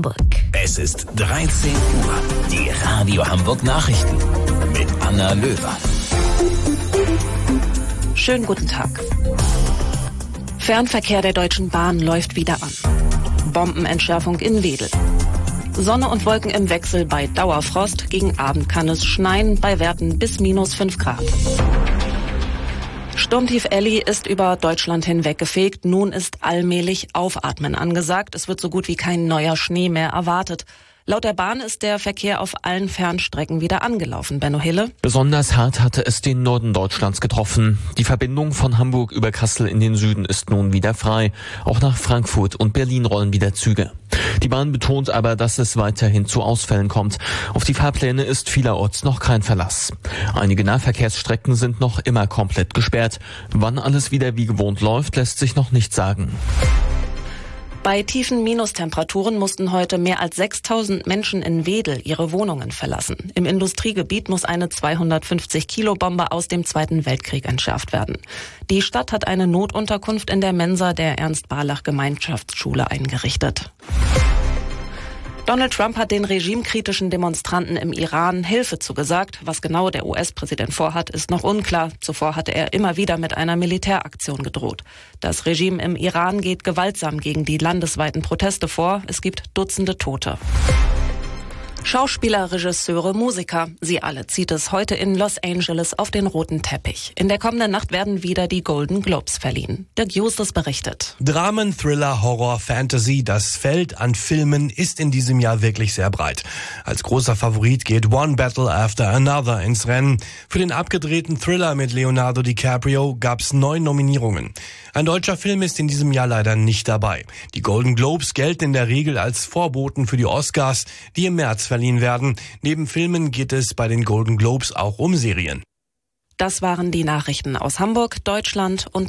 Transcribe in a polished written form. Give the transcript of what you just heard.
Hamburg. Es ist 13 Uhr. Die Radio Hamburg Nachrichten mit Anna Löwer. Schönen guten Tag. Fernverkehr der Deutschen Bahn läuft wieder an. Bombenentschärfung in Wedel. Sonne und Wolken im Wechsel bei Dauerfrost. Gegen Abend kann es schneien bei Werten bis -5 Grad. Sturmtief Elli ist über Deutschland hinweg gefegt. Nun ist allmählich Aufatmen angesagt. Es wird so gut wie kein neuer Schnee mehr erwartet. Laut der Bahn ist der Verkehr auf allen Fernstrecken wieder angelaufen. Benno Hille. Besonders hart hatte es den Norden Deutschlands getroffen. Die Verbindung von Hamburg über Kassel in den Süden ist nun wieder frei. Auch nach Frankfurt und Berlin rollen wieder Züge. Die Bahn betont aber, dass es weiterhin zu Ausfällen kommt. Auf die Fahrpläne ist vielerorts noch kein Verlass. Einige Nahverkehrsstrecken sind noch immer komplett gesperrt. Wann alles wieder wie gewohnt läuft, lässt sich noch nicht sagen. Bei tiefen Minustemperaturen mussten heute mehr als 6.000 Menschen in Wedel ihre Wohnungen verlassen. Im Industriegebiet muss eine 250-Kilo-Bombe aus dem Zweiten Weltkrieg entschärft werden. Die Stadt hat eine Notunterkunft in der Mensa der Ernst-Barlach-Gemeinschaftsschule eingerichtet. Donald Trump hat den regimekritischen Demonstranten im Iran Hilfe zugesagt. Was genau der US-Präsident vorhat, ist noch unklar. Zuvor hatte er immer wieder mit einer Militäraktion gedroht. Das Regime im Iran geht gewaltsam gegen die landesweiten Proteste vor. Es gibt Dutzende Tote. Schauspieler, Regisseure, Musiker, sie alle zieht es heute in Los Angeles auf den roten Teppich. In der kommenden Nacht werden wieder die Golden Globes verliehen. Dirk Justus berichtet. Dramen, Thriller, Horror, Fantasy, das Feld an Filmen ist in diesem Jahr wirklich sehr breit. Als großer Favorit geht One Battle After Another ins Rennen. Für den abgedrehten Thriller mit Leonardo DiCaprio gab's 9 Nominierungen. Ein deutscher Film ist in diesem Jahr leider nicht dabei. Die Golden Globes gelten in der Regel als Vorboten für die Oscars, die im März verliehen werden. Neben Filmen geht es bei den Golden Globes auch um Serien. Das waren die Nachrichten aus Hamburg, Deutschland und